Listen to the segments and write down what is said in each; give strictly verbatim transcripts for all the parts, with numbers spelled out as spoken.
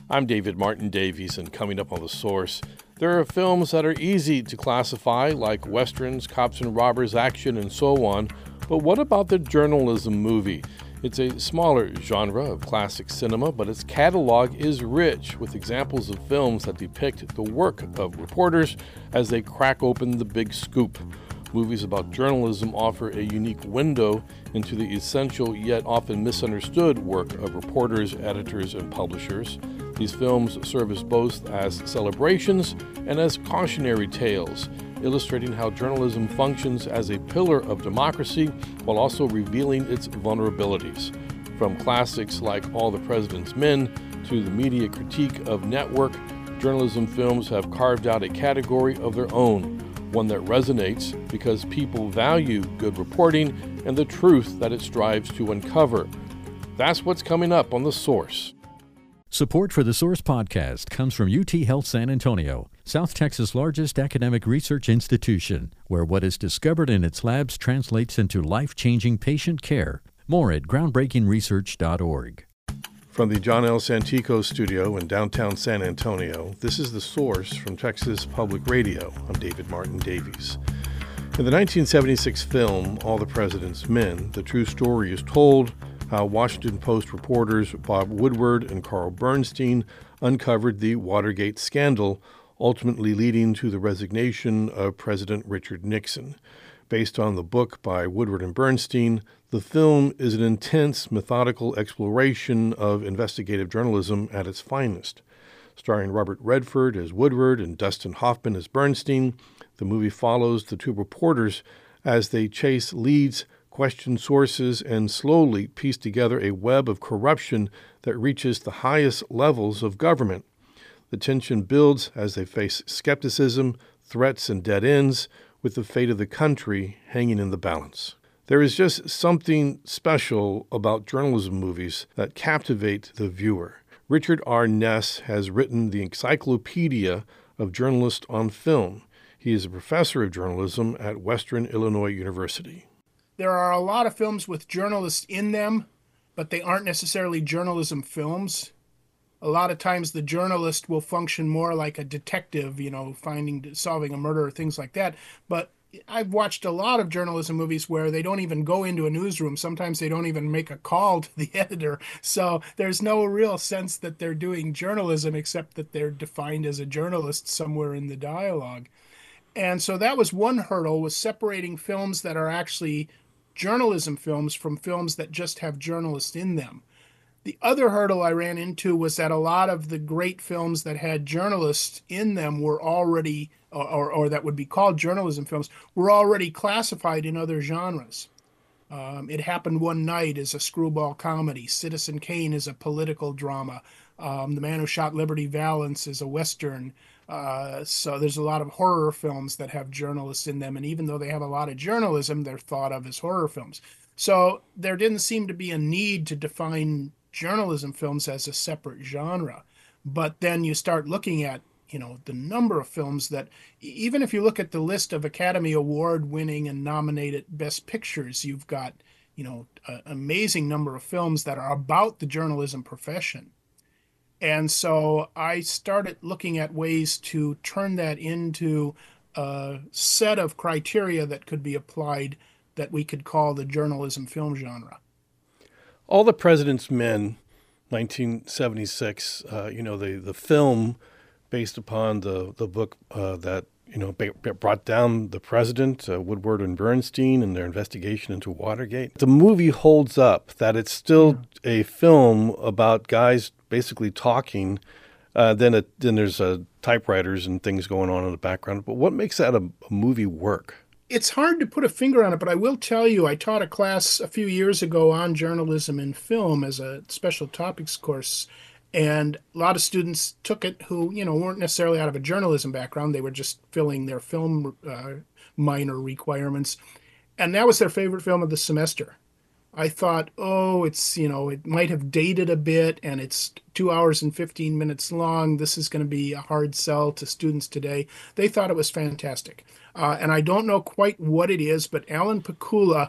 I'm David Martin Davies, and coming up on The Source, there are films that are easy to classify, like westerns, cops and robbers, action, and so on. But what about the journalism movie? It's a smaller genre of classic cinema, but its catalog is rich with examples of films that depict the work of reporters as they crack open the big scoop. Movies about journalism offer a unique window into the essential yet often misunderstood work of reporters, editors, and publishers. These films serve as both as celebrations and as cautionary tales, illustrating how journalism functions as a pillar of democracy while also revealing its vulnerabilities. From classics like All the President's Men to the media critique of network, journalism films have carved out a category of their own, one that resonates because people value good reporting and the truth that it strives to uncover. That's what's coming up on The Source. Support for The Source podcast comes from U T Health San Antonio, South Texas' largest academic research institution, where what is discovered in its labs translates into life-changing patient care. More at groundbreaking research dot org. From the John L. Santico studio in downtown San Antonio, this is The Source from Texas Public Radio. I'm David Martin Davies. In the nineteen seventy-six film, All the President's Men, the true story is told how Washington Post reporters Bob Woodward and Carl Bernstein uncovered the Watergate scandal, ultimately leading to the resignation of President Richard Nixon. Based on the book by Woodward and Bernstein, the film is an intense, methodical exploration of investigative journalism at its finest. Starring Robert Redford as Woodward and Dustin Hoffman as Bernstein, the movie follows the two reporters as they chase leads, question sources, and slowly piece together a web of corruption that reaches the highest levels of government. The tension builds as they face skepticism, threats, and dead ends, with the fate of the country hanging in the balance. There is just something special about journalism movies that captivate the viewer. Richard R. Ness has written the Encyclopedia of Journalists on Film. He is a professor of journalism at Western Illinois University. There are a lot of films with journalists in them, but they aren't necessarily journalism films. A lot of times the journalist will function more like a detective, you know, finding, solving a murder or things like that. But I've watched a lot of journalism movies where they don't even go into a newsroom. Sometimes they don't even make a call to the editor. So there's no real sense that they're doing journalism except that they're defined as a journalist somewhere in the dialogue. And so that was one hurdle, was separating films that are actually journalism films from films that just have journalists in them. The other hurdle I ran into was that a lot of the great films that had journalists in them were already, or, or that would be called journalism films, were already classified in other genres. Um, It Happened One Night is a screwball comedy. Citizen Kane is a political drama. Um, The Man Who Shot Liberty Valance is a Western. Uh, so there's a lot of horror films that have journalists in them. And even though they have a lot of journalism, they're thought of as horror films. So there didn't seem to be a need to define journalism films as a separate genre. But then you start looking at, you know, the number of films that, even if you look at the list of Academy Award winning and nominated Best Pictures, you've got, you know, an amazing number of films that are about the journalism profession. And so I started looking at ways to turn that into a set of criteria that could be applied that we could call the journalism film genre. All the President's Men, nineteen seventy-six, uh, you know, the, the film based upon the, the book uh, that, you know, brought down the president, uh, Woodward and Bernstein, and their investigation into Watergate. The movie holds up, that it's still yeah. a film about guys basically talking. Uh, then it, then there's uh, typewriters and things going on in the background. But what makes that a, a movie work? It's hard to put a finger on it, but I will tell you, I taught a class a few years ago on journalism in film as a special topics course. And a lot of students took it who, you know, weren't necessarily out of a journalism background. They were just filling their film uh, minor requirements. And that was their favorite film of the semester. I thought, oh, it's, you know, it might have dated a bit and it's two hours and fifteen minutes long. This is going to be a hard sell to students today. They thought it was fantastic. Uh, and I don't know quite what it is, but Alan Pakula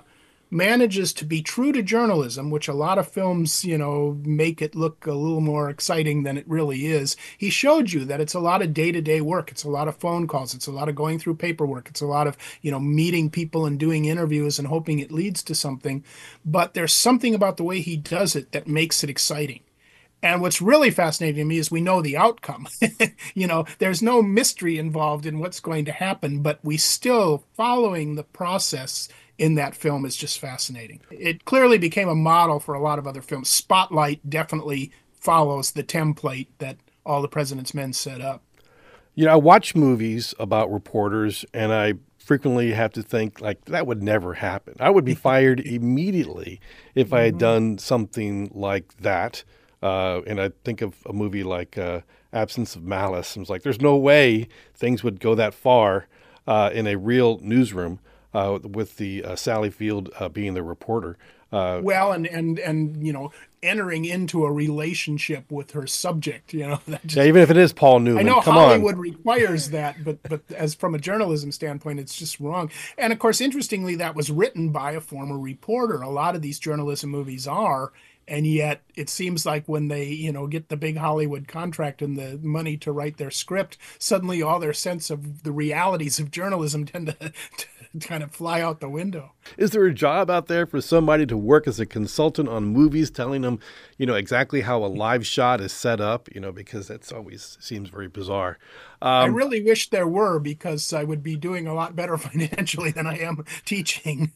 manages to be true to journalism, which a lot of films, you know, make it look a little more exciting than it really is. He showed you that it's a lot of day-to-day work. It's a lot of phone calls. It's a lot of going through paperwork. It's a lot of, you know, meeting people and doing interviews and hoping it leads to something. But there's something about the way he does it that makes it exciting. And what's really fascinating to me is we know the outcome. You know, there's no mystery involved in what's going to happen, but we still, following the process in that film is just fascinating. It clearly became a model for a lot of other films. Spotlight definitely follows the template that All the President's Men set up. You know, I watch movies about reporters, and I frequently have to think, like, that would never happen. I would be fired immediately if I had done something like that. Uh, and I think of a movie like uh, Absence of Malice. I was like, there's no way things would go that far uh, in a real newsroom uh, with the uh, Sally Field uh, being the reporter. Uh, well, and, and, and, you know, entering into a relationship with her subject, you know. That just, yeah, even if it is Paul Newman, I know come Hollywood on. requires that, but but as from a journalism standpoint, it's just wrong. And of course, interestingly, that was written by a former reporter. A lot of these journalism movies are. And yet it seems like when they, you know, get the big Hollywood contract and the money to write their script, suddenly all their sense of the realities of journalism tend to, to kind of fly out the window. Is there a job out there for somebody to work as a consultant on movies, telling them, you know, exactly how a live shot is set up, you know, because that's always seems very bizarre. Um, I really wish there were, because I would be doing a lot better financially than I am teaching.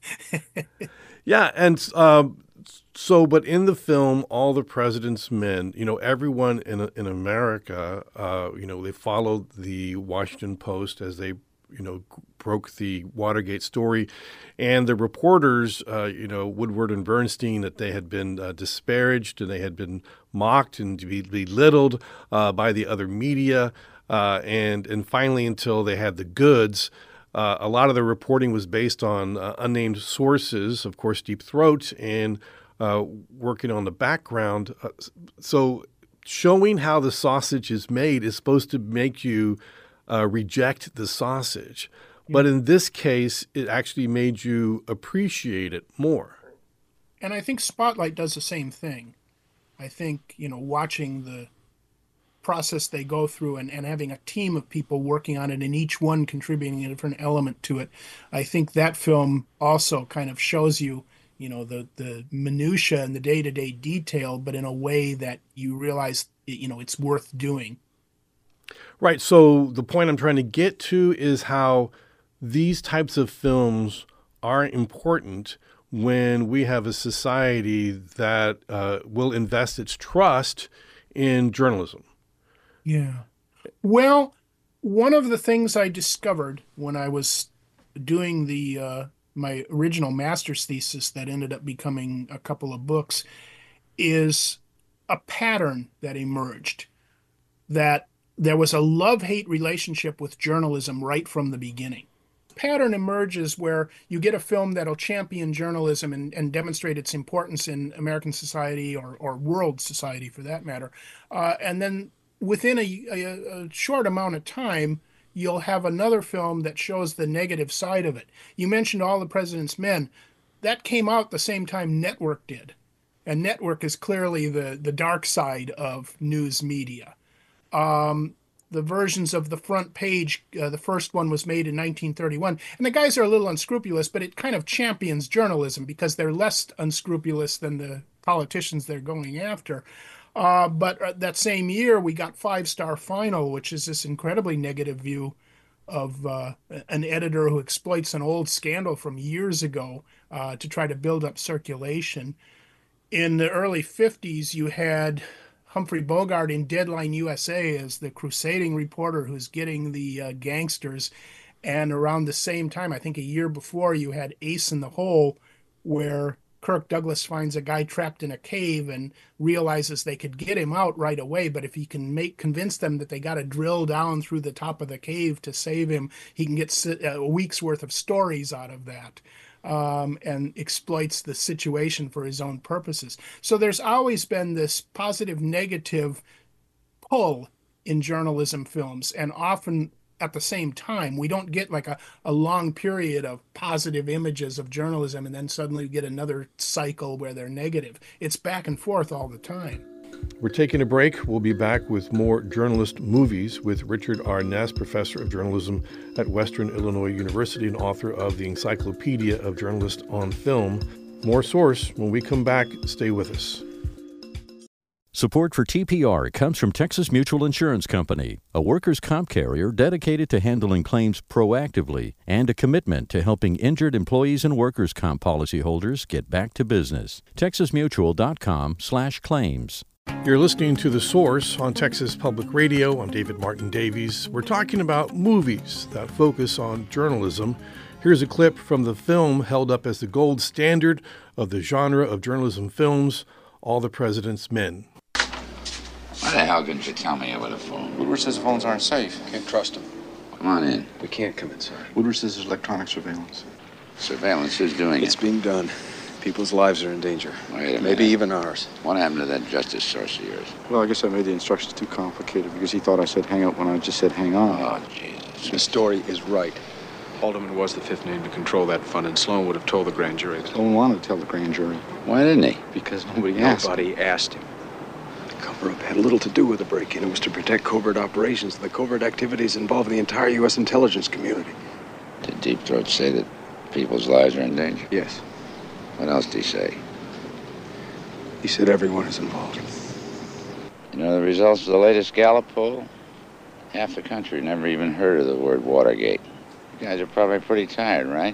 yeah. And, um, So, but in the film, All the President's Men, you know, everyone in in America, uh, you know, they followed the Washington Post as they, you know, broke the Watergate story, and the reporters, uh, you know, Woodward and Bernstein, that they had been uh, disparaged and they had been mocked and belittled uh, by the other media, uh, and and finally, until they had the goods. Uh, a lot of the reporting was based on uh, unnamed sources, of course, Deep Throat, and uh, working on the background. Uh, so showing how the sausage is made is supposed to make you uh, reject the sausage. Yeah. But in this case, it actually made you appreciate it more. And I think Spotlight does the same thing. I think, you know, watching the process they go through and, and having a team of people working on it and each one contributing a different element to it. I think that film also kind of shows you, you know, the, the minutia and the day-to-day detail, but in a way that you realize, you know, it's worth doing. Right. So the point I'm trying to get to is how these types of films are important when we have a society that uh, will invest its trust in journalism. Yeah. Well, one of the things I discovered when I was doing the uh, my original master's thesis that ended up becoming a couple of books is a pattern that emerged, that there was a love-hate relationship with journalism right from the beginning. Pattern emerges where you get a film that'll champion journalism and, and demonstrate its importance in American society or, or world society for that matter. Uh, and then within a, a, a short amount of time, you'll have another film that shows the negative side of it. You mentioned All the President's Men. That came out the same time Network did. And Network is clearly the, the dark side of news media. Um, the versions of The Front Page, uh, the first one was made in nineteen thirty-one. And the guys are a little unscrupulous, but it kind of champions journalism because they're less unscrupulous than the politicians they're going after. Uh, but that same year, we got Five Star Final, which is this incredibly negative view of uh, an editor who exploits an old scandal from years ago uh, to try to build up circulation. In the early fifties, you had Humphrey Bogart in Deadline U S A as the crusading reporter who's getting the uh, gangsters. And around the same time, I think a year before, you had Ace in the Hole, where Kirk Douglas finds a guy trapped in a cave and realizes they could get him out right away, but if he can make convince them that they got to drill down through the top of the cave to save him, he can get a week's worth of stories out of that, um, and exploits the situation for his own purposes. So there's always been this positive-negative pull in journalism films, and often at the same time. We don't get like a, a long period of positive images of journalism and then suddenly get another cycle where they're negative. It's back and forth all the time. We're taking a break. We'll be back with more journalist movies with Richard R. Ness, professor of journalism at Western Illinois University and author of the Encyclopedia of Journalists on Film. More Source when we come back. Stay with us. Support for T P R comes from Texas Mutual Insurance Company, a workers' comp carrier dedicated to handling claims proactively and a commitment to helping injured employees and workers' comp policyholders get back to business. texas mutual dot com slash claims. You're listening to The Source on Texas Public Radio. I'm David Martin Davies. We're talking about movies that focus on journalism. Here's a clip from the film held up as the gold standard of the genre of journalism films, All the President's Men. Why the hell couldn't you tell me over the phone? Woodward says the phones aren't safe. Can't trust them. Come on in. We can't come in, sir. Woodward says there's electronic surveillance. Surveillance? Who's doing It's it? being done. People's lives are in danger. Wait a minute. Maybe even ours. What happened to that justice source of yours? Well, I guess I made the instructions too complicated because he thought I said hang up when I just said hang on. Oh, Jesus. The story is right. Haldeman was the fifth name to control that fund, and Sloan would have told the grand jury. Sloan wanted to tell the grand jury Why didn't he? because nobody asked. Nobody asked him. The cover-up had little to do with the break-in. It was to protect covert operations. The covert activities involve the entire U S intelligence community. Did Deep Throat say that people's lives are in danger? Yes. What else did he say? He said everyone is involved. You know the results of the latest Gallup poll? Half the country never even heard of the word Watergate. You guys are probably pretty tired, right?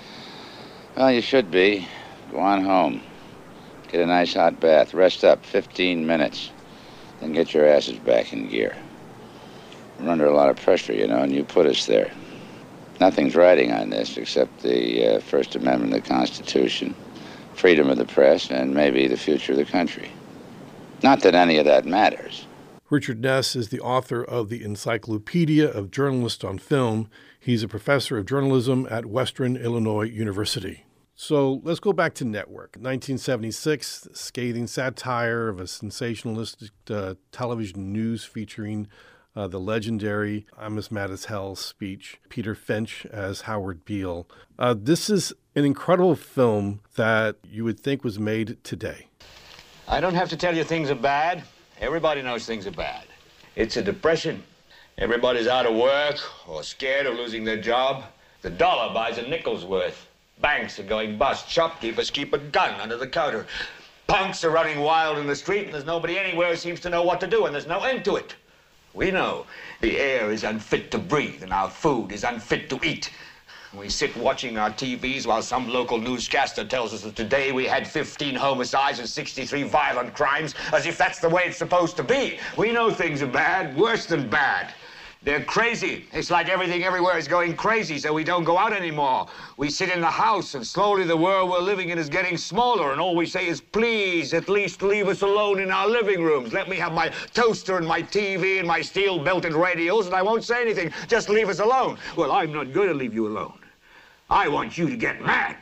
Well, you should be. Go on home. Get a nice hot bath. Rest up fifteen minutes. Then get your asses back in gear. We're under a lot of pressure, you know, and you put us there. Nothing's riding on this except the uh, First Amendment of the Constitution, freedom of the press, and maybe the future of the country. Not that any of that matters. Richard Ness is the author of the Encyclopedia of Journalists on Film. He's a professor of journalism at Western Illinois University. So let's go back to Network. nineteen seventy-six, scathing satire of a sensationalistic uh, television news featuring uh, the legendary I'm as mad as hell speech, Peter Finch as Howard Beale. Uh, this is an incredible film that you would think was made today. I don't have to tell you things are bad. Everybody knows things are bad. It's a depression. Everybody's out of work or scared of losing their job. The dollar buys a nickel's worth. Banks are going bust. Shopkeepers keep a gun under the counter. Punks are running wild in the street, and there's nobody anywhere who seems to know what to do, and there's no end to it. We know the air is unfit to breathe, and our food is unfit to eat. We sit watching our T Vs while some local newscaster tells us that today we had fifteen homicides and sixty-three violent crimes, as if that's the way it's supposed to be. We know things are bad, worse than bad. They're crazy. It's like everything everywhere is going crazy, so we don't go out anymore. We sit in the house, and slowly the world we're living in is getting smaller, and all we say is, please, at least leave us alone in our living rooms. Let me have my toaster and my T V and my steel-belted radios, and I won't say anything. Just leave us alone. Well, I'm not going to leave you alone. I want you to get mad.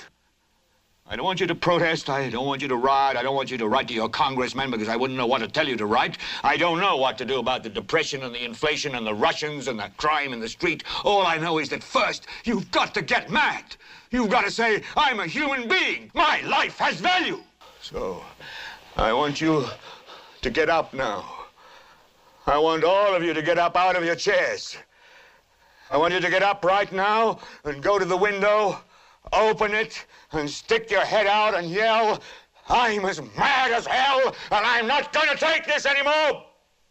I don't want you to protest. I don't want you to riot. I don't want you to write to your congressman because I wouldn't know what to tell you to write. I don't know what to do about the depression and the inflation and the Russians and the crime in the street. All I know is that first, you've got to get mad. You've got to say, I'm a human being. My life has value. So, I want you to get up now. I want all of you to get up out of your chairs. I want you to get up right now and go to the window, open it, and stick your head out and yell, I'm as mad as hell, and I'm not going to take this anymore.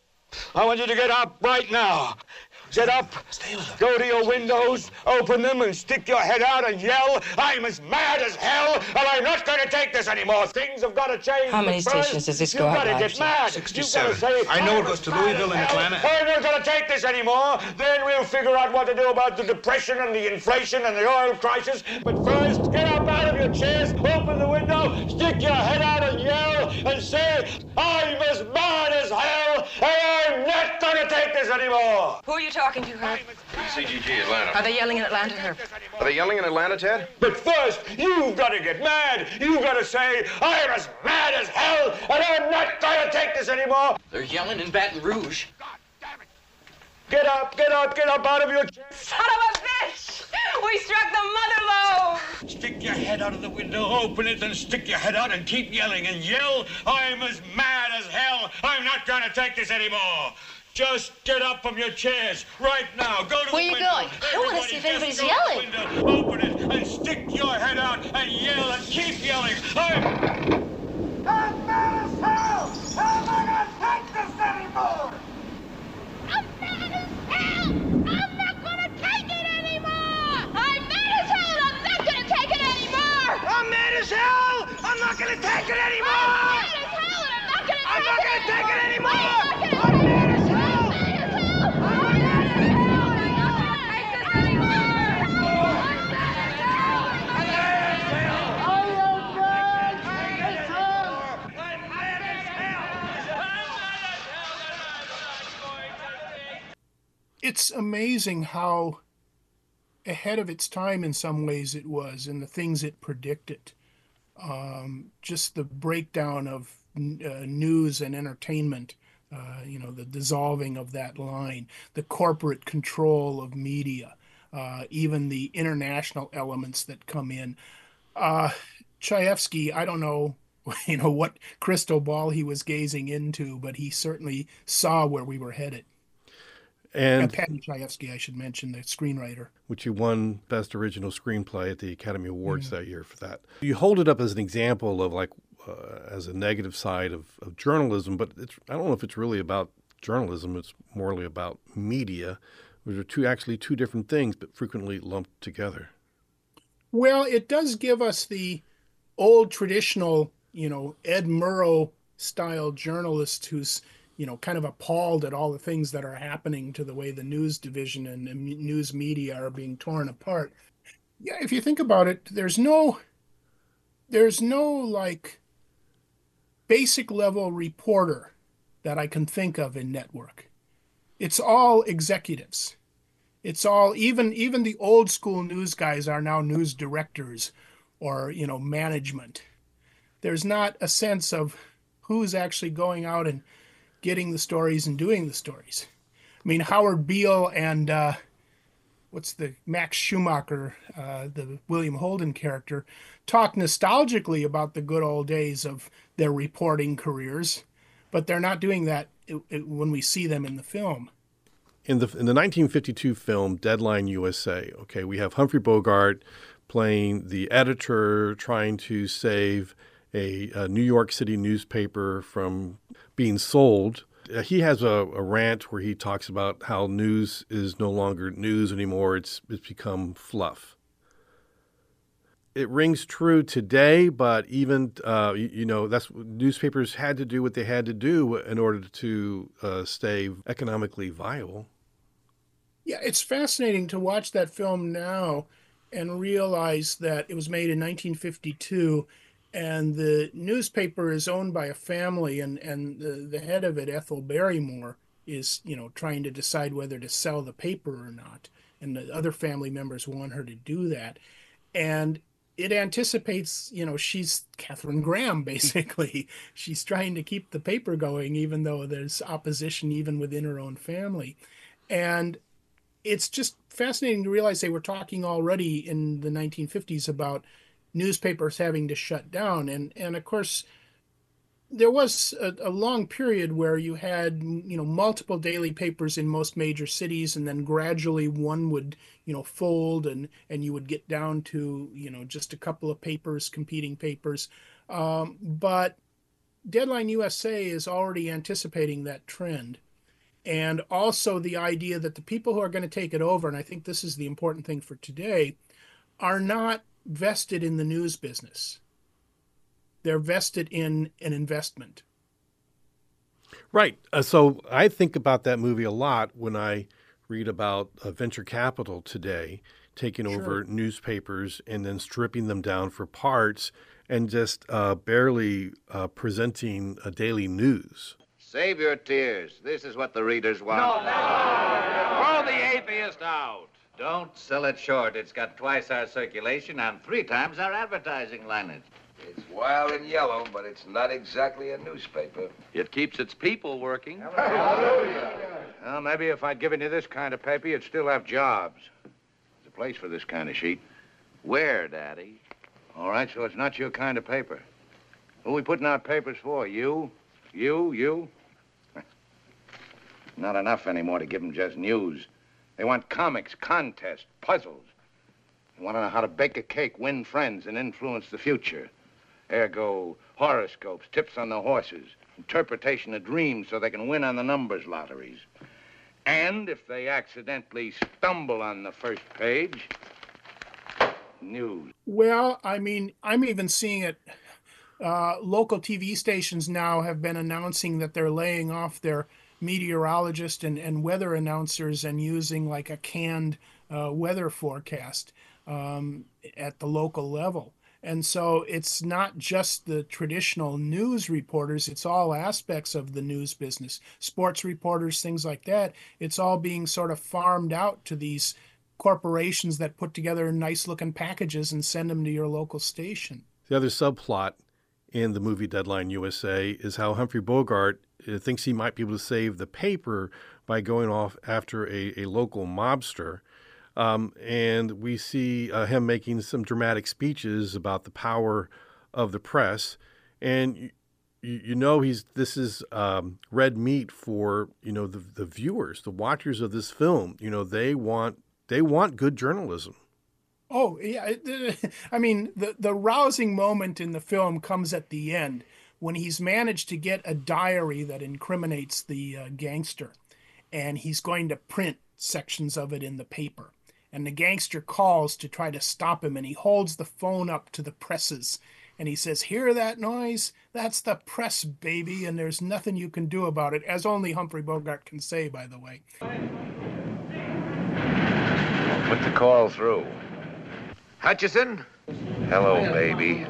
I want you to get up right now. Get up, go to your windows, open them, and stick your head out and yell, I'm as mad as hell, and I'm not going to take this anymore. Things have got to change. How many stations does this go out? You've got to get mad. sixty-seven. Say, I know it goes to Louisville and Atlanta. I'm not going to take this anymore. Then we'll figure out what to do about the depression and the inflation and the oil crisis. But first, get up out of your chairs, open the window, stick your head out and yell, and say, I'm as mad as hell, and I'm not going to take this anymore. Who are you talking to, Herb? C G G, Atlanta. Are they yelling in Atlanta, Herb? Are they yelling in Atlanta, Ted? But first, you've got to get mad. You've got to say, I'm as mad as hell, and I'm not going to take this anymore. They're yelling in Baton Rouge. Get up, get up, get up out of your chair. Son of a bitch! We struck the mother load! Stick your head out of the window, open it, then stick your head out and keep yelling and yell. I'm as mad as hell. I'm not going to take this anymore. Just get up from your chairs right now. Go to Where the you window. going? I don't want to see if anybody's go yelling. to the window, open it, and stick your head out and yell and keep yelling. I'm... I'm mad as hell! I'm not gonna take this anymore! I'm mad as hell! I'm not gonna take it anymore! I'm mad as hell! I'm not gonna take it anymore! I'm mad as hell! I'm not gonna take it anymore! I'm mad as hell! And I'm not gonna I'm take not it gonna take it anymore! anymore! I'm not gonna I'm mad as hell! I'm mad as hell! I'm mad as hell! I'm not gonna take this anymore! I'm mad as hell! I'm mad as hell! I am mad as hell! I'm mad as hell! It's amazing how ahead of its time in some ways it was, and the things it predicted. Um, just the breakdown of uh, news and entertainment, uh, you know, the dissolving of that line, the corporate control of media, uh, even the international elements that come in. Uh, Chayefsky, I don't know, you know, what crystal ball he was gazing into, but he certainly saw where we were headed. And uh, Paddy Chayefsky, I should mention, the screenwriter. Which you won Best Original Screenplay at the Academy Awards mm-hmm. that year for that. You hold it up as an example of like, uh, as a negative side of, of journalism, but it's, I don't know if it's really about journalism. It's morely about media, which are two actually two different things, but frequently lumped together. Well, it does give us the old traditional, you know, Ed Murrow style journalist who's, you know, kind of appalled at all the things that are happening to the way the news division and the news media are being torn apart. Yeah, if you think about it, there's no, there's no like basic level reporter that I can think of in network. It's all executives. It's all, even even the old school news guys are now news directors or, you know, management. There's not a sense of who's actually going out and getting the stories and doing the stories. I mean, Howard Beale and uh, what's the Max Schumacher, uh, the William Holden character, talk nostalgically about the good old days of their reporting careers, but they're not doing that it, it, when we see them in the film. In the in the nineteen fifty-two film Deadline U S A, okay, we have Humphrey Bogart playing the editor trying to save a, a New York City newspaper from being sold. Uh, he has a, a rant where he talks about how news is no longer news anymore. It's it's become fluff. It rings true today, but even, uh, you, you know, that's newspapers had to do what they had to do in order to uh, stay economically viable. Yeah, it's fascinating to watch that film now and realize that it was made in nineteen fifty-two and the newspaper is owned by a family, and, and the, the head of it, Ethel Barrymore, is, you know, trying to decide whether to sell the paper or not. And the other family members want her to do that. And it anticipates, you know, she's Catherine Graham, basically. She's trying to keep the paper going, even though there's opposition even within her own family. And it's just fascinating to realize they were talking already in the nineteen fifties about newspapers having to shut down. And, and of course, there was a, a long period where you had, you know, multiple daily papers in most major cities, and then gradually one would, you know, fold, and, and you would get down to, you know, just a couple of papers, competing papers. Um, but Deadline U S A is already anticipating that trend. And also the idea that the people who are going to take it over, and I think this is the important thing for today, are not vested in the news business. They're vested in an investment. Right. Uh, so I think about that movie a lot when I read about uh, venture capital today, taking sure. over newspapers and then stripping them down for parts and just uh, barely uh, presenting a daily news. Save your tears. This is what the readers want. No, no. Throw the atheist out. Don't sell it short. It's got twice our circulation and three times our advertising lineage. It's wild and yellow, but it's not exactly a newspaper. It keeps its people working. Hallelujah. Well, maybe if I'd given you this kind of paper, you'd still have jobs. There's a place for this kind of sheet. Where, Daddy? All right, so it's not your kind of paper. Who are we putting out papers for? You? You? You? Not enough anymore to give them just news. They want comics, contests, puzzles. They want to know how to bake a cake, win friends, and influence the future. Ergo, horoscopes, tips on the horses, interpretation of dreams so they can win on the numbers lotteries. And if they accidentally stumble on the first page, news. Well, I mean, I'm even seeing it. Uh, local T V stations now have been announcing that they're laying off their meteorologists and, and weather announcers and using like a canned uh, weather forecast um, at the local level. And so it's not just the traditional news reporters, it's all aspects of the news business, sports reporters, things like that. It's all being sort of farmed out to these corporations that put together nice looking packages and send them to your local station. The other subplot in the movie Deadline U S A is how Humphrey Bogart uh, thinks he might be able to save the paper by going off after a, a local mobster. Um, and we see uh, him making some dramatic speeches about the power of the press. And you, you know he's this is um, red meat for, you know, the, the viewers, the watchers of this film. You know, they want they want good journalism. Oh, yeah. I mean, the, the rousing moment in the film comes at the end when he's managed to get a diary that incriminates the uh, gangster, and he's going to print sections of it in the paper. And the gangster calls to try to stop him, and he holds the phone up to the presses, and he says, "Hear that noise? That's the press, baby, and there's nothing you can do about it," as only Humphrey Bogart can say, by the way. Put the call through. Hutchison? Hello, baby.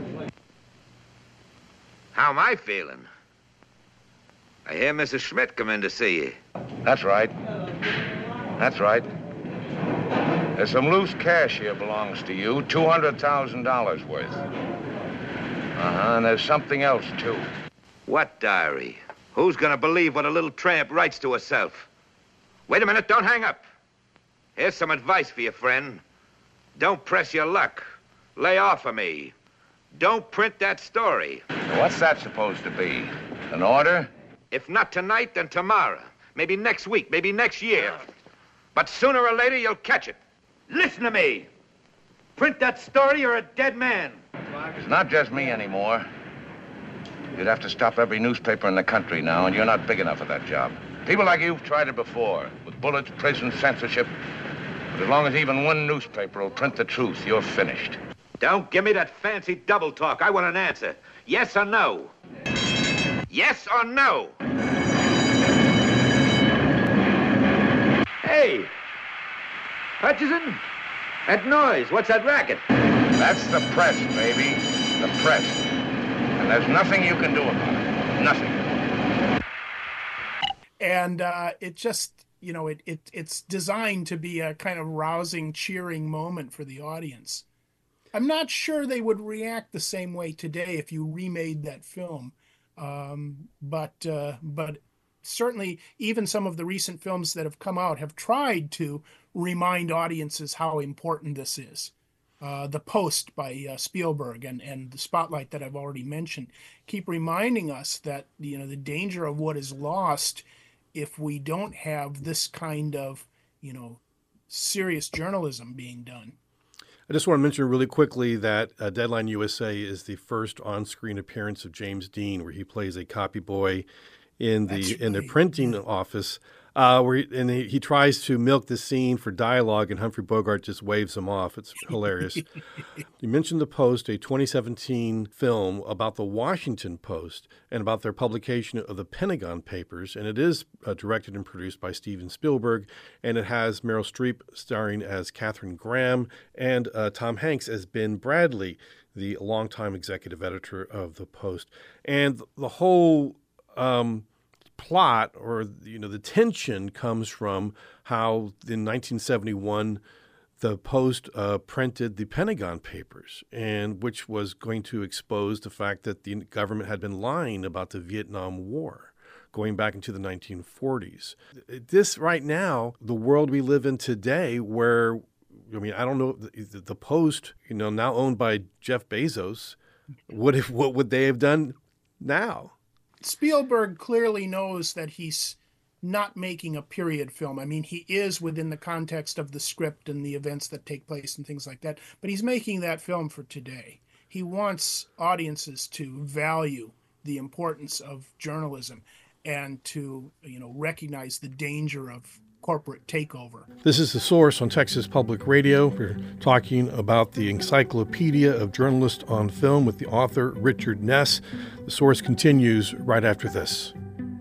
How am I feeling? I hear Missus Schmidt come in to see you. That's right. That's right. There's some loose cash here belongs to you, two hundred thousand dollars worth. Uh-huh, and there's something else, too. What diary? Who's gonna believe what a little tramp writes to herself? Wait a minute, don't hang up. Here's some advice for you, friend. Don't press your luck. Lay off of me. Don't print that story. What's that supposed to be? An order? If not tonight, then tomorrow. Maybe next week, maybe next year. But sooner or later, you'll catch it. Listen to me. Print that story, you're a dead man. It's not just me anymore. You'd have to stop every newspaper in the country now, and you're not big enough for that job. People like you've tried it before, with bullets, prison, censorship. But as long as even one newspaper will print the truth, you're finished. Don't give me that fancy double talk. I want an answer. Yes or no? Yes or no? Hey! Hutchison? That noise, what's that racket? That's the press, baby. The press. And there's nothing you can do about it. Nothing. And uh, it just, you know, it, it it's designed to be a kind of rousing, cheering moment for the audience. I'm not sure they would react the same way today if you remade that film. Um, but uh, but certainly even some of the recent films that have come out have tried to remind audiences how important this is. Uh, the Post by uh, Spielberg and, and the Spotlight that I've already mentioned keep reminding us that, you know, the danger of what is lost if we don't have this kind of, you know, serious journalism being done. I just want to mention really quickly that uh, Deadline U S A is the first on-screen appearance of James Dean, where he plays a copy boy in the That's in the right. printing office, uh, where he, and he, he tries to milk the scene for dialogue, and Humphrey Bogart just waves him off. It's hilarious. You mentioned The Post, a twenty seventeen film about the Washington Post and about their publication of the Pentagon Papers, and it is uh, directed and produced by Steven Spielberg, and it has Meryl Streep starring as Katharine Graham and uh, Tom Hanks as Ben Bradley, the longtime executive editor of the Post. And the whole um, plot, or you know, the tension comes from how in nineteen seventy-one the Post uh, printed the Pentagon Papers, and which was going to expose the fact that the government had been lying about the Vietnam War. going back into the nineteen forties. This right now, the world we live in today, where, I mean, I don't know, the, the Post, you know, now owned by Jeff Bezos, what if what would they have done now? Spielberg clearly knows that he's not making a period film. I mean, he is within the context of the script and the events that take place and things like that, but he's making that film for today. He wants audiences to value the importance of journalism and to, you know, recognize the danger of corporate takeover. This is The Source on Texas Public Radio. We're talking about the Encyclopedia of Journalists on Film with the author Richard Ness. The Source continues right after this.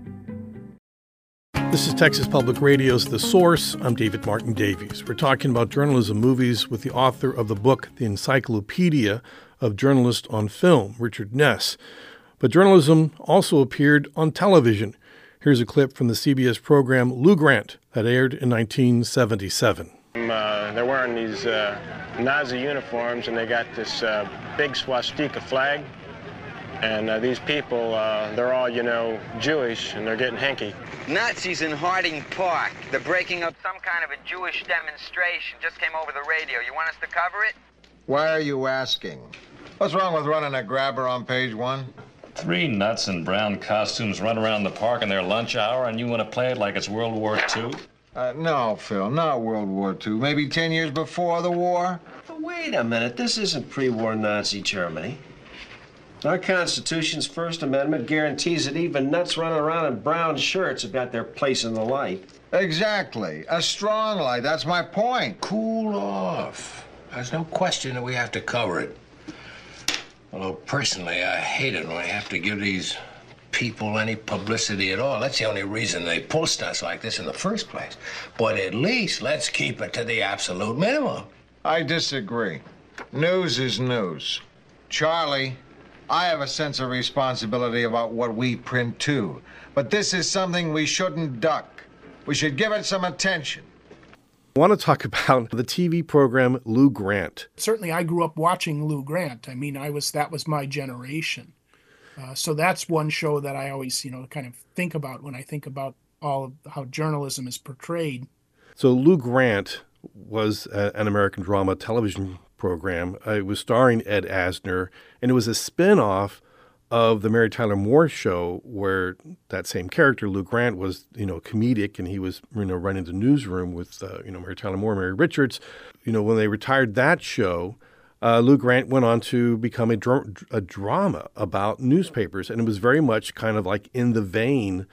This is Texas Public Radio's The Source. I'm David Martin Davies. We're talking about journalism movies with the author of the book, The Encyclopedia of Journalists on Film, Richard Ness. But journalism also appeared on television. Here's a clip from the C B S program Lou Grant that aired in nineteen seventy-seven. Uh, they're wearing these uh, Nazi uniforms, and they got this uh, big swastika flag. And uh, these people, uh, they're all, you know, Jewish, and they're getting hanky. Nazis in Harding Park. They're breaking up some kind of a Jewish demonstration. Just came over the radio. You want us to cover it? Why are you asking? What's wrong with running a grabber on page one? Three nuts in brown costumes run around the park in their lunch hour, and you want to play it like it's World War Two? Uh, no, Phil, not World War Two. Maybe ten years before the war? But wait a minute. This isn't pre-war Nazi Germany. Our Constitution's First Amendment guarantees that even nuts running around in brown shirts have got their place in the light. Exactly. A strong light. That's my point. Cool off. There's no question that we have to cover it. Although, personally, I hate it when we have to give these people any publicity at all. That's the only reason they post us like this in the first place. But at least let's keep it to the absolute minimum. I disagree. News is news. Charlie, I have a sense of responsibility about what we print, too. But this is something we shouldn't duck. We should give it some attention. I want to talk about the T V program Lou Grant. Certainly, I grew up watching Lou Grant. I mean, I was that was my generation. Uh, so that's one show that I always, you know, kind of think about when I think about all of how journalism is portrayed. So Lou Grant was a, an American drama television program. Uh, it was starring Ed Asner, and it was a spin-off of the Mary Tyler Moore Show, where that same character, Lou Grant, was, you know, comedic, and he was, you know, running the newsroom with, uh, you know, Mary Tyler Moore, Mary Richards. You know, when they retired that show, uh, Lou Grant went on to become a, dr- a drama about newspapers, and it was very much kind of like in the vein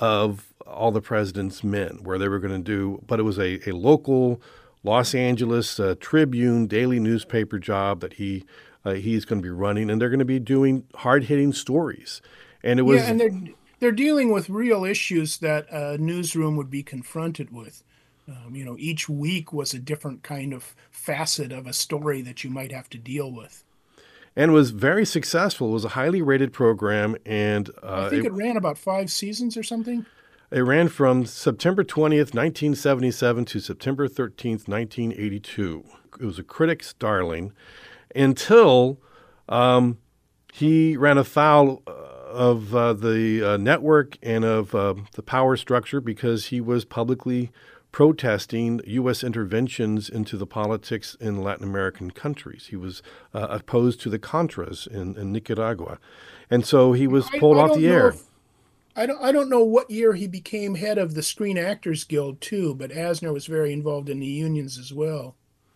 of All the President's Men, where they were going to do, but it was a, a local Los Angeles uh, Tribune daily newspaper job that he Uh, he's going to be running, and they're going to be doing hard-hitting stories. And it was, yeah, and they're they're dealing with real issues that a newsroom would be confronted with. Um, you know, each week was a different kind of facet of a story that you might have to deal with. And was very successful. It was a highly rated program, and uh, I think it, it ran about five seasons or something. It ran from September twentieth, nineteen seventy-seven, to September thirteenth, nineteen eighty-two. It was a critic's darling. Until um, he ran afoul of uh, the uh, network and of uh, the power structure because he was publicly protesting U S interventions into the politics in Latin American countries. He was uh, opposed to the Contras in, in Nicaragua. And so he was pulled I, I off the air. If, I don't I don't know what year he became head of the Screen Actors Guild, too, but Asner was very involved in the unions as well.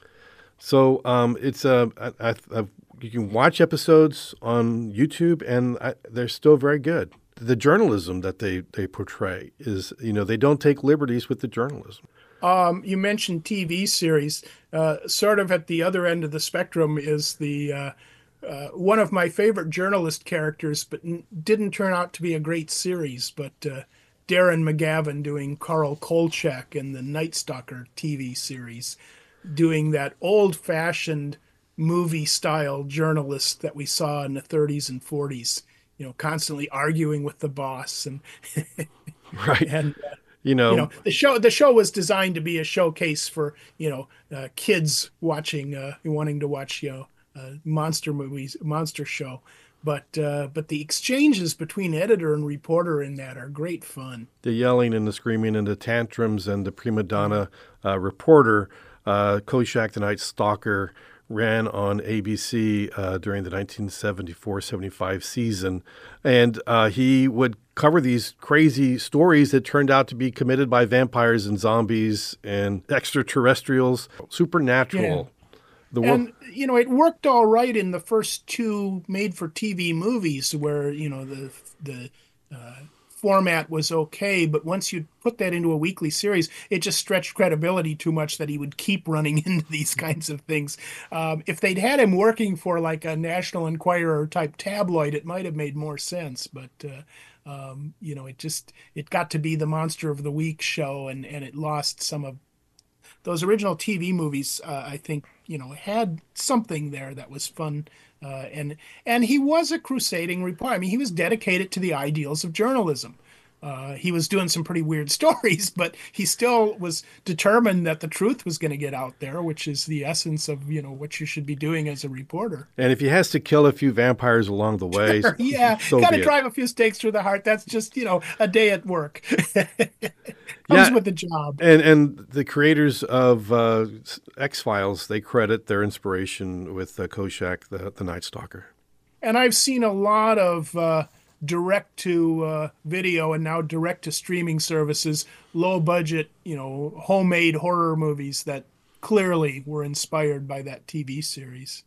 So um, it's a, a, a, a you can watch episodes on YouTube, and I, they're still very good. The journalism that they, they portray is, you know, they don't take liberties with the journalism. Um, you mentioned T V series. Uh, sort of at the other end of the spectrum is the uh, uh, one of my favorite journalist characters, but n- didn't turn out to be a great series. But uh, Darren McGavin doing Carl Kolchak in the Night Stalker T V series, doing that old-fashioned movie-style journalist that we saw in the thirties and forties, you know, constantly arguing with the boss. And right. And, uh, you, know, you know, the show the show was designed to be a showcase for, you know, uh, kids watching, uh, wanting to watch, you know, uh, monster movies, monster show. But uh, but the exchanges between editor and reporter in that are great fun. The yelling and the screaming and the tantrums and the prima donna uh, reporter, uh, Koshak the Night Stalker, ran on A B C uh, during the nineteen seventy-four seventy-five season. And uh, he would cover these crazy stories that turned out to be committed by vampires and zombies and extraterrestrials, supernatural. Yeah. The and, you know, it worked all right in the first two made-for-T V movies where, you know, the the uh, format was okay. But once you put that into a weekly series, it just stretched credibility too much that he would keep running into these kinds of things. Um, if they'd had him working for, like, a National Enquirer-type tabloid, it might have made more sense. But, uh, um, you know, it just it got to be the Monster of the Week show, and, and it lost some of those original T V movies. uh, I think, you know, had something there that was fun. Uh, and and he was a crusading reporter. I mean, he was dedicated to the ideals of journalism. Uh, he was doing some pretty weird stories, but he still was determined that the truth was going to get out there, which is the essence of, you know, what you should be doing as a reporter. And if he has to kill a few vampires along the way, Sure, yeah, so got be to it. drive a few stakes through the heart. That's just, you know, a day at work. Comes with the job. And and the creators of uh, X-Files, they credit their inspiration with uh, Koshak, the, the Night Stalker. And I've seen a lot of uh, direct to uh, video and now direct to streaming services, low budget, you know, homemade horror movies that clearly were inspired by that T V series.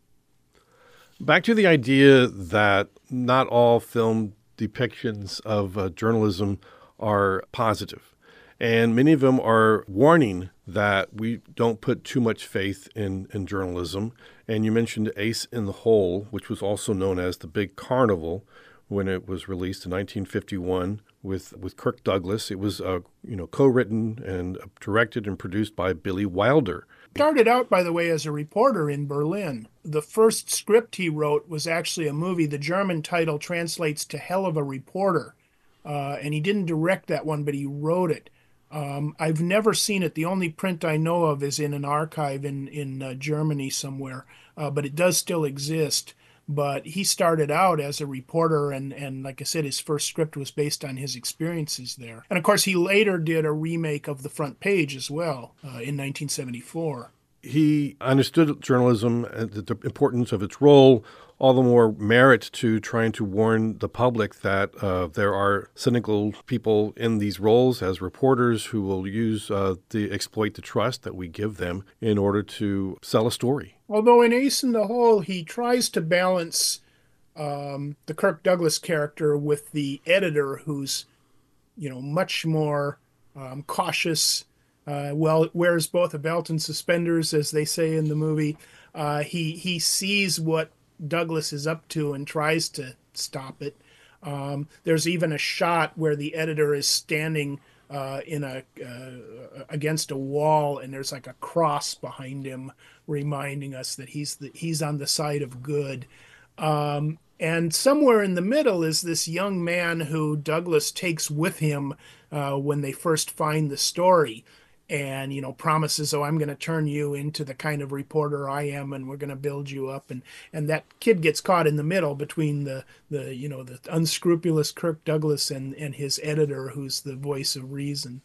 Back to the idea that not all film depictions of uh, journalism are positive. And many of them are warning that we don't put too much faith in, in journalism. And you mentioned Ace in the Hole, which was also known as The Big Carnival when it was released in nineteen fifty-one with, with Kirk Douglas. It was uh, you know co-written and directed and produced by Billy Wilder. Started out, by the way, as a reporter in Berlin. The first script he wrote was actually a movie. The German title translates to Hell of a Reporter. Uh, and he didn't direct that one, but he wrote it. Um, I've never seen it. The only print I know of is in an archive in, in uh, Germany somewhere, uh, but it does still exist. But he started out as a reporter, and, and like I said, his first script was based on his experiences there. And of course, he later did a remake of The Front Page as well uh, in nineteen seventy-four. He understood journalism and the importance of its role, all the more merit to trying to warn the public that uh, there are cynical people in these roles as reporters who will use uh, the exploit the trust that we give them in order to sell a story. Although in Ace in the Hole, he tries to balance um, the Kirk Douglas character with the editor, who's, you know, much more um, cautious. Uh, well, wears both a belt and suspenders, as they say in the movie. Uh, he he sees what Douglas is up to and tries to stop it. Um, there's even a shot where the editor is standing uh, in a uh, against a wall, and there's like a cross behind him, reminding us that he's the, he's on the side of good. Um, and somewhere in the middle is this young man who Douglas takes with him uh, when they first find the story. And, you know, promises, oh, I'm going to turn you into the kind of reporter I am, and we're going to build you up. And, and that kid gets caught in the middle between the, the you know, the unscrupulous Kirk Douglas and, and his editor, who's the voice of reason.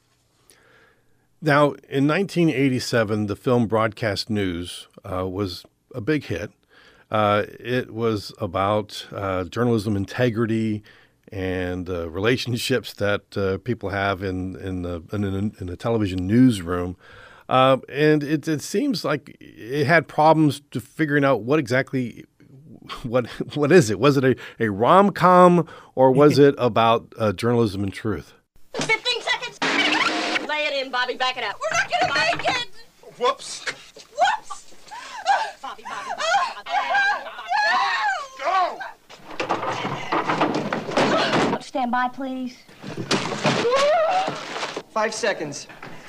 Now, in nineteen eighty-seven, the film Broadcast News uh, was a big hit. Uh, it was about uh, journalism integrity and uh, relationships that uh, people have in in the in, in, in a television newsroom, uh, and it, it seems like it had problems to figuring out what exactly what what is it? Was it a, a rom-com or was it about uh, journalism and truth? Fifteen seconds. Lay it in, Bobby. Back it up. We're not gonna make it. Whoops. Whoops. Bobby, Bobby, Bobby, Bobby. Go. Stand by, please. Five seconds.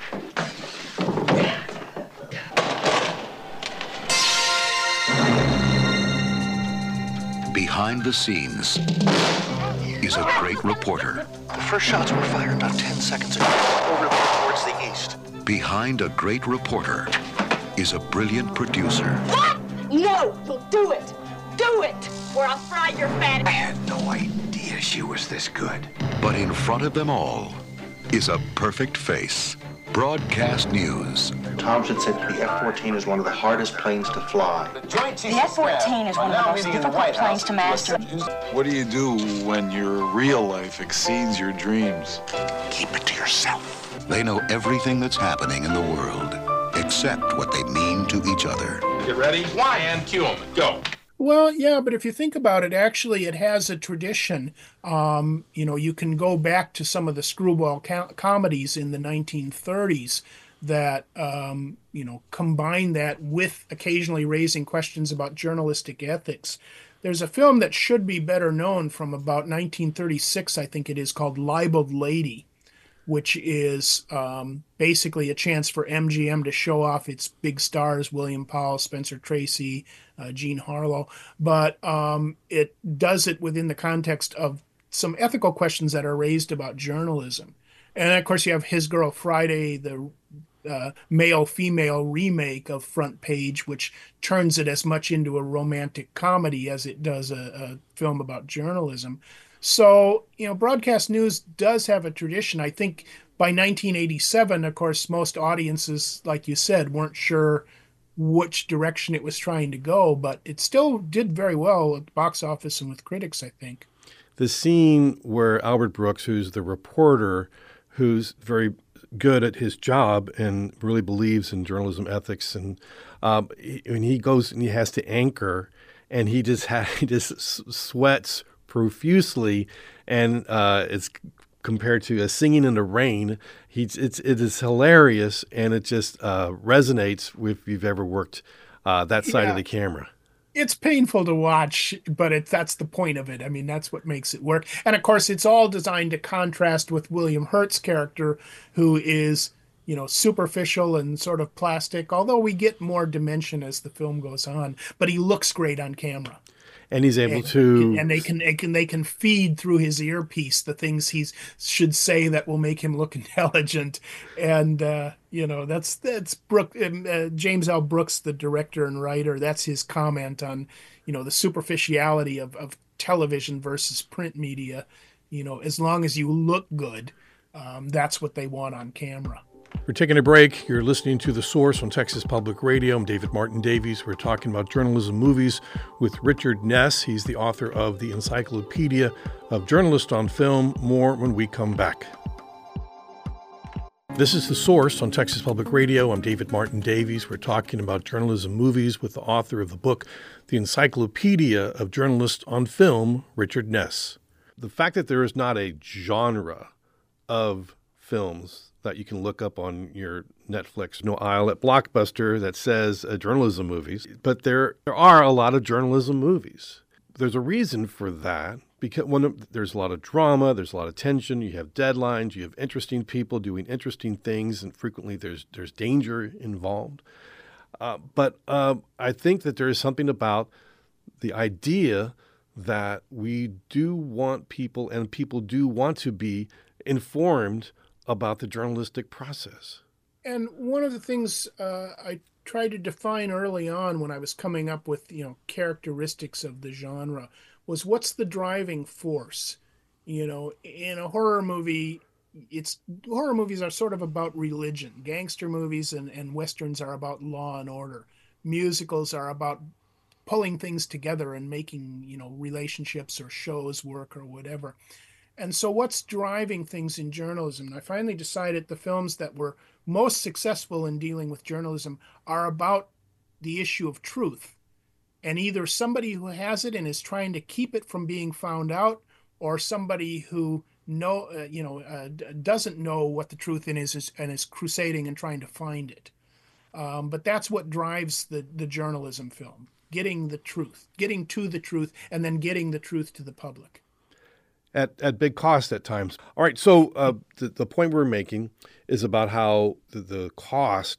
Behind the scenes is a great reporter. The first shots were fired about ten seconds ago, over towards the east. Behind a great reporter is a brilliant producer. What? No, you'll do it. Do it, or I'll fry your fat. I had no idea she was this good. But in front of them all is a perfect face. Broadcast news. Thompson said the F fourteen is one of the hardest planes to fly. The F fourteen is one of the most difficult planes to master. What do you do when your real life exceeds your dreams? Keep it to yourself. They know everything that's happening in the world, except what they mean to each other. You ready? Why and cue 'em. Go. Well, yeah, but if you think about it, actually, it has a tradition. Um, you know, you can go back to some of the screwball co- comedies in the nineteen thirties that, um, you know, combine that with occasionally raising questions about journalistic ethics. There's a film that should be better known from about nineteen thirty-six, I think it is, called Libeled Lady, which is um, basically a chance for M G M to show off its big stars, William Powell, Spencer Tracy, uh, Jean Harlow. But um, it does it within the context of some ethical questions that are raised about journalism. And, of course, you have His Girl Friday, the uh, male-female remake of Front Page, which turns it as much into a romantic comedy as it does a, a film about journalism. So, you know, broadcast news does have a tradition. I think by nineteen eighty-seven, of course, most audiences, like you said, weren't sure which direction it was trying to go, but it still did very well at the box office and with critics, I think. The scene where Albert Brooks, who's the reporter, who's very good at his job and really believes in journalism ethics, and um, he, when he goes and he has to anchor, and he just ha- he just sweats profusely, and uh, it's compared to a Singing in the Rain. He's it's it is hilarious, and it just uh, resonates if you've ever worked uh, that side Yeah. of the camera. It's painful to watch, but it, that's the point of it. I mean, that's what makes it work. And of course, it's all designed to contrast with William Hurt's character, who is, you know, superficial and sort of plastic, although we get more dimension as the film goes on. But he looks great on camera. And he's able and, to, and they can, they can they can feed through his earpiece the things he should say that will make him look intelligent, and uh, you know that's that's Brooke, uh, James L. Brooks, the director and writer. That's his comment on, you know, the superficiality of, of television versus print media. You know, as long as you look good, um, that's what they want on camera. We're taking a break. You're listening to The Source on Texas Public Radio. I'm David Martin Davies. We're talking about journalism movies with Richard Ness. He's the author of the Encyclopedia of Journalists on Film. More when we come back. This is The Source on Texas Public Radio. I'm David Martin Davies. We're talking about journalism movies with the author of the book, The Encyclopedia of Journalists on Film, Richard Ness. The fact that there is not a genre of films that you can look up on your Netflix, no aisle at Blockbuster that says uh, journalism movies. But there there are a lot of journalism movies. There's a reason for that, because when there's a lot of drama, there's a lot of tension, you have deadlines, you have interesting people doing interesting things, and frequently there's there's danger involved. Uh, but uh, I think that there is something about the idea that we do want people, and people do want to be informed about the journalistic process. And one of the things uh, I tried to define early on when I was coming up with, you know, characteristics of the genre was, what's the driving force? You know, in a horror movie, it's horror movies are sort of about religion. Gangster movies and, and Westerns are about law and order. Musicals are about pulling things together and making, you know, relationships or shows work or whatever. And so what's driving things in journalism? And I finally decided the films that were most successful in dealing with journalism are about the issue of truth. And either somebody who has it and is trying to keep it from being found out, or somebody who know, uh, you know, uh, doesn't know what the truth in is, is and is crusading and trying to find it. Um, but that's what drives the, the journalism film, getting the truth, getting to the truth, and then getting the truth to the public. At, at big cost at times. All right, so uh, the, the point we're making is about how the, the cost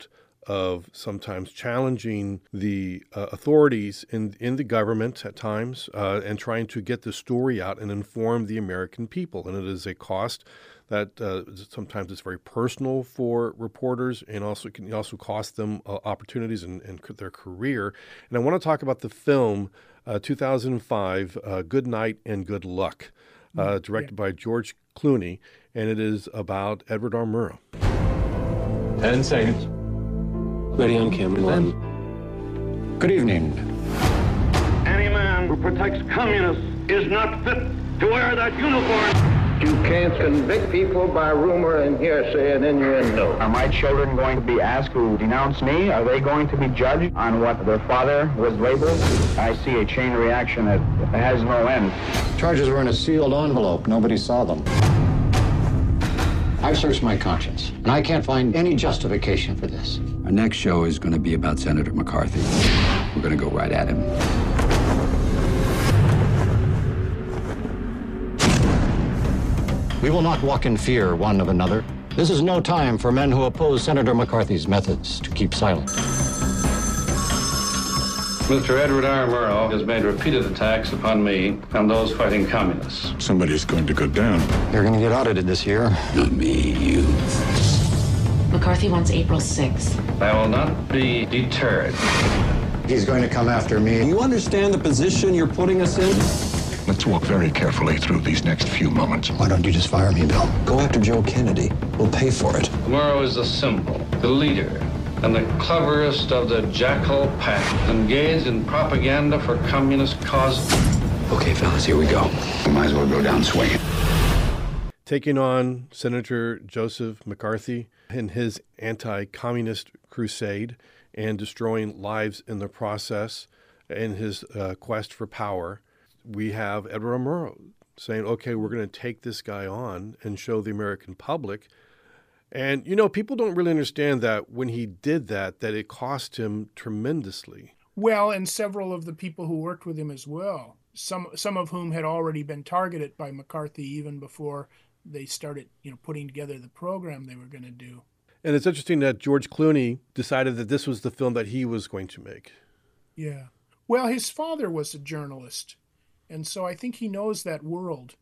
of sometimes challenging the uh, authorities in in the government at times uh, and trying to get the story out and inform the American people. And it is a cost that uh, sometimes it's very personal for reporters, and also can also cost them uh, opportunities in, in their career. And I want to talk about the film uh, two thousand five, uh, Good Night and Good Luck, uh, directed yeah. by George Clooney, and it is about Edward R. Murrow. Ten seconds. Ready on camera. One. Good evening. Any man who protects communists is not fit to wear that uniform. You can't convict people by rumor and hearsay and innuendo. Are my children going to be asked to denounce me? Are they going to be judged on what their father was labeled? I see a chain reaction that has no end. Charges were in a sealed envelope. Nobody saw them. I've searched my conscience, and I can't find any justification for this. Our next show is going to be about Senator McCarthy. We're going to go right at him. We will not walk in fear one of another. This is no time for men who oppose Senator McCarthy's methods to keep silent. Mister Edward R. Murrow has made repeated attacks upon me and those fighting communists. Somebody's going to go down. You're going to get audited this year. Not me, you. McCarthy wants April sixth. I will not be deterred. He's going to come after me. You understand the position you're putting us in? Let's walk very carefully through these next few moments. Why don't you just fire me, Bill? Go after Joe Kennedy. We'll pay for it. Murrow is the symbol, the leader, and the cleverest of the jackal pack, engaged in propaganda for communist causes. Okay, fellas, here we go. We might as well go down swinging. Taking on Senator Joseph McCarthy in his anti-communist crusade and destroying lives in the process in his uh, quest for power, we have Edward R. Murrow saying, okay, we're going to take this guy on and show the American public. And, you know, people don't really understand that when he did that, that it cost him tremendously. Well, and several of the people who worked with him as well, some some of whom had already been targeted by McCarthy even before they started, you know, putting together the program they were going to do. And it's interesting that George Clooney decided that this was the film that he was going to make. Yeah. Well, his father was a journalist, and so I think he knows that world.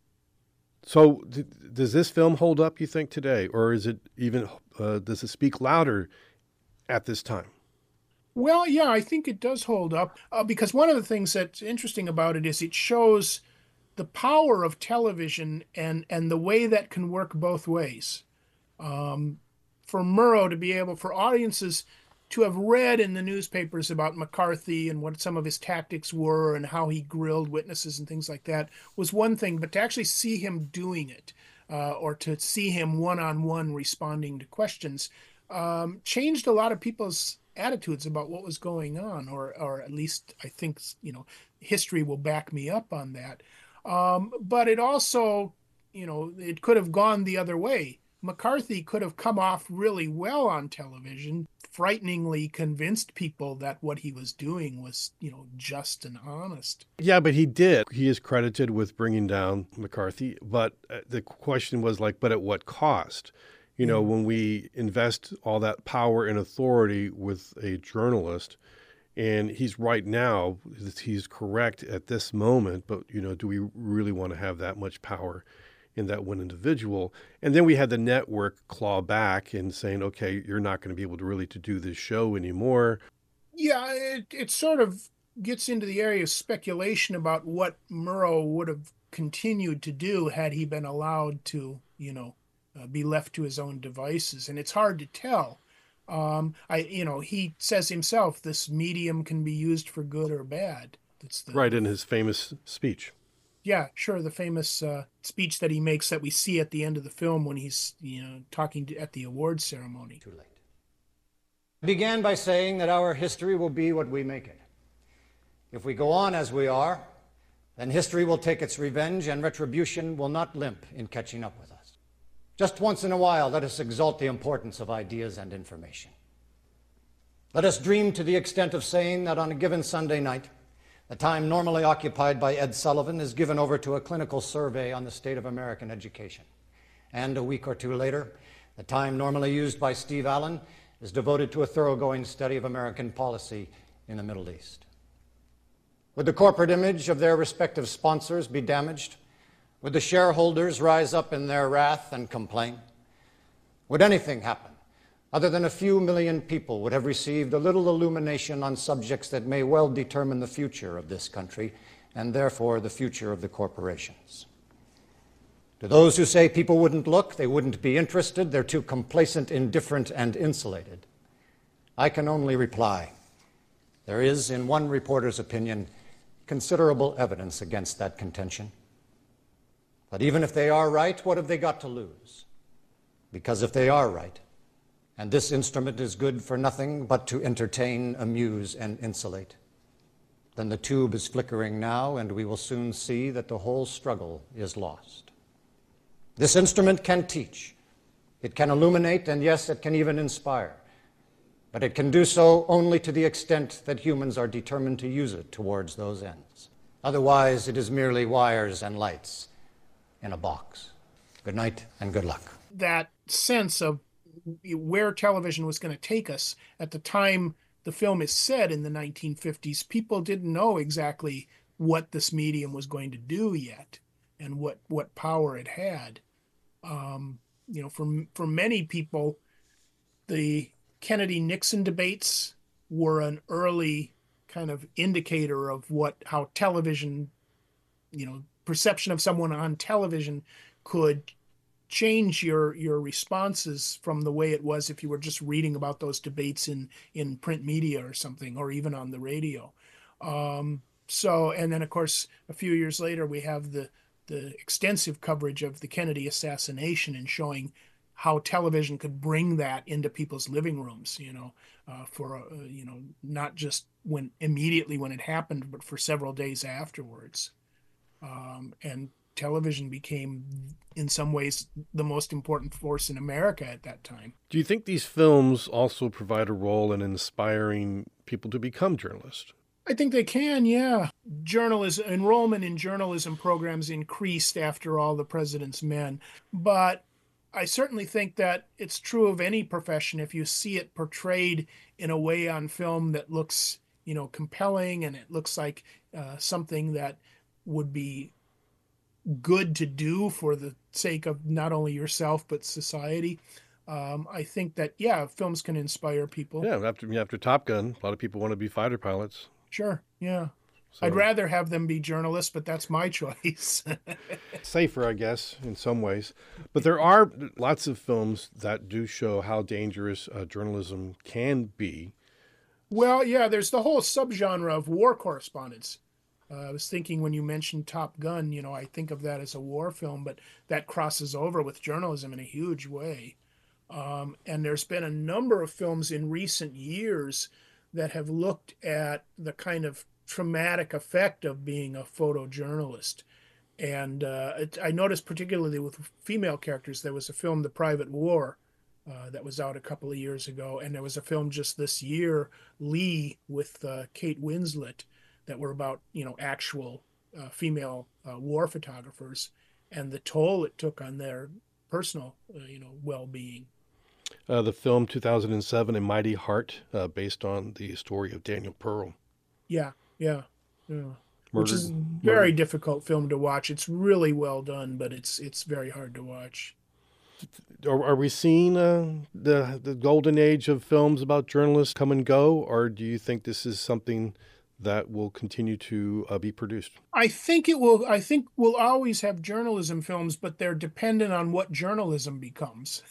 So th- does this film hold up, you think, today? Or is it even, uh, does it speak louder at this time? Well, yeah, I think it does hold up uh, because one of the things that's interesting about it is it shows the power of television and, and the way that can work both ways. Um, for Murrow to be able, for audiences to have read in the newspapers about McCarthy and what some of his tactics were and how he grilled witnesses and things like that was one thing, but to actually see him doing it uh, or to see him one-on-one responding to questions um, changed a lot of people's attitudes about what was going on, or or at least I think, you know, history will back me up on that. Um, but it also, you know, it could have gone the other way. McCarthy could have come off really well on television, frighteningly convinced people that what he was doing was, you know, just and honest. Yeah, but he did. He is credited with bringing down McCarthy. But the question was like, but at what cost? You know, when we invest all that power and authority with a journalist, and he's right now, he's correct at this moment, but, you know, do we really want to have that much power in that one individual? And then we had the network claw back and saying, okay, you're not going to be able to really to do this show anymore. Yeah, it, it sort of gets into the area of speculation about what Murrow would have continued to do had he been allowed to, you know, uh, be left to his own devices. And it's hard to tell. Um, I, you know, he says himself, this medium can be used for good or bad. That's the, right, in his famous speech. Yeah, sure. The famous uh, speech that he makes that we see at the end of the film when he's, you know, talking to, at the awards ceremony. Too late. I began by saying that our history will be what we make it. If we go on as we are, then history will take its revenge and retribution will not limp in catching up with us. Just once in a while, let us exalt the importance of ideas and information. Let us dream to the extent of saying that on a given Sunday night, the time normally occupied by Ed Sullivan is given over to a clinical survey on the state of American education. And a week or two later, the time normally used by Steve Allen is devoted to a thoroughgoing study of American policy in the Middle East. Would the corporate image of their respective sponsors be damaged? Would the shareholders rise up in their wrath and complain? Would anything happen other than a few million people would have received a little illumination on subjects that may well determine the future of this country and therefore the future of the corporations? To those who say people wouldn't look, they wouldn't be interested, they're too complacent, indifferent, and insulated, I can only reply, there is, in one reporter's opinion, considerable evidence against that contention. But even if they are right, what have they got to lose? Because if they are right, and this instrument is good for nothing but to entertain, amuse, and insulate, then the tube is flickering now, and we will soon see that the whole struggle is lost. This instrument can teach, it can illuminate, and yes, it can even inspire. But it can do so only to the extent that humans are determined to use it towards those ends. Otherwise, it is merely wires and lights in a box. Good night and good luck. That sense of where television was going to take us at the time the film is set in the nineteen fifties, people didn't know exactly what this medium was going to do yet and what, what power it had. Um, you know, for, for many people, the Kennedy-Nixon debates were an early kind of indicator of what how television, you know, perception of someone on television could change your your responses from the way it was if you were just reading about those debates in in print media or something, or even on the radio. Um, so, and then of course, a few years later, we have the the extensive coverage of the Kennedy assassination and showing how television could bring that into people's living rooms, you know, uh, for, uh, you know, not just when immediately when it happened, but for several days afterwards. Um, and television became, in some ways, the most important force in America at that time. Do you think these films also provide a role in inspiring people to become journalists? I think they can, yeah. Journalism, enrollment in journalism programs increased after All the President's Men, but I certainly think that it's true of any profession. If you see it portrayed in a way on film that looks, you know, compelling, and it looks like uh, something that would be good to do for the sake of not only yourself but society, um, I think that, yeah, films can inspire people. Yeah, after after Top Gun, a lot of people want to be fighter pilots. Sure, yeah. So, I'd rather have them be journalists, but that's my choice. Safer, I guess, in some ways. But there are lots of films that do show how dangerous uh, journalism can be. Well, yeah, there's the whole subgenre of war correspondence. Uh, I was thinking when you mentioned Top Gun, you know, I think of that as a war film, but that crosses over with journalism in a huge way. Um, and there's been a number of films in recent years that have looked at the kind of traumatic effect of being a photojournalist. And uh, it, I noticed particularly with female characters, there was a film, The Private War, uh, that was out a couple of years ago. And there was a film just this year, Lee, with uh, Kate Winslet, that were about, you know, actual uh, female uh, war photographers and the toll it took on their personal, uh, you know, well-being. Uh, the film two thousand seven, A Mighty Heart, uh, based on the story of Daniel Pearl. Yeah, yeah, yeah. Murdered, Which is a very murdered. difficult film to watch. It's really well done, but it's it's very hard to watch. Are, are we seeing uh, the the golden age of films about journalists come and go, or do you think this is something that will continue to uh, be produced? I think it will. I think we'll always have journalism films, but they're dependent on what journalism becomes.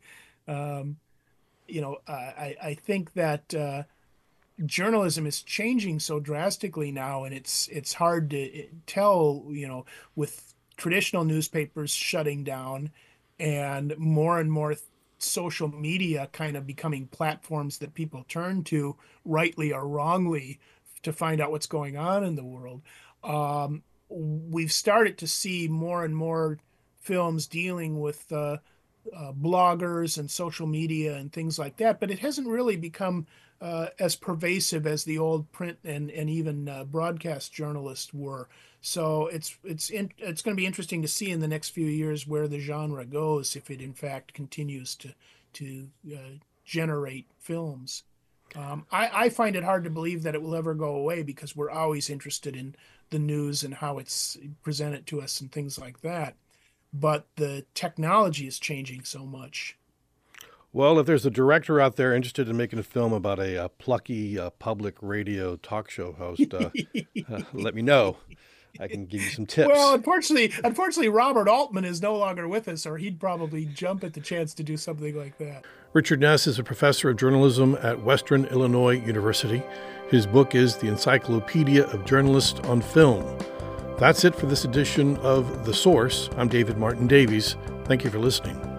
um, you know, uh, I I think that uh, journalism is changing so drastically now, and it's it's hard to tell. You know, with traditional newspapers shutting down, and more and more social media kind of becoming platforms that people turn to, rightly or wrongly, to find out what's going on in the world. Um, we've started to see more and more films dealing with uh, uh, bloggers and social media and things like that, but it hasn't really become uh, as pervasive as the old print and, and even uh, broadcast journalists were. So it's it's in, it's going to be interesting to see in the next few years where the genre goes, if it in fact continues to to uh, generate films. Um, I, I find it hard to believe that it will ever go away because we're always interested in the news and how it's presented to us and things like that. But the technology is changing so much. Well, if there's a director out there interested in making a film about a, a plucky uh, public radio talk show host, uh, uh, let me know. I can give you some tips. Well, unfortunately, unfortunately, Robert Altman is no longer with us, or he'd probably jump at the chance to do something like that. Richard Ness is a professor of journalism at Western Illinois University. His book is The Encyclopedia of Journalists on Film. That's it for this edition of The Source. I'm David Martin Davies. Thank you for listening.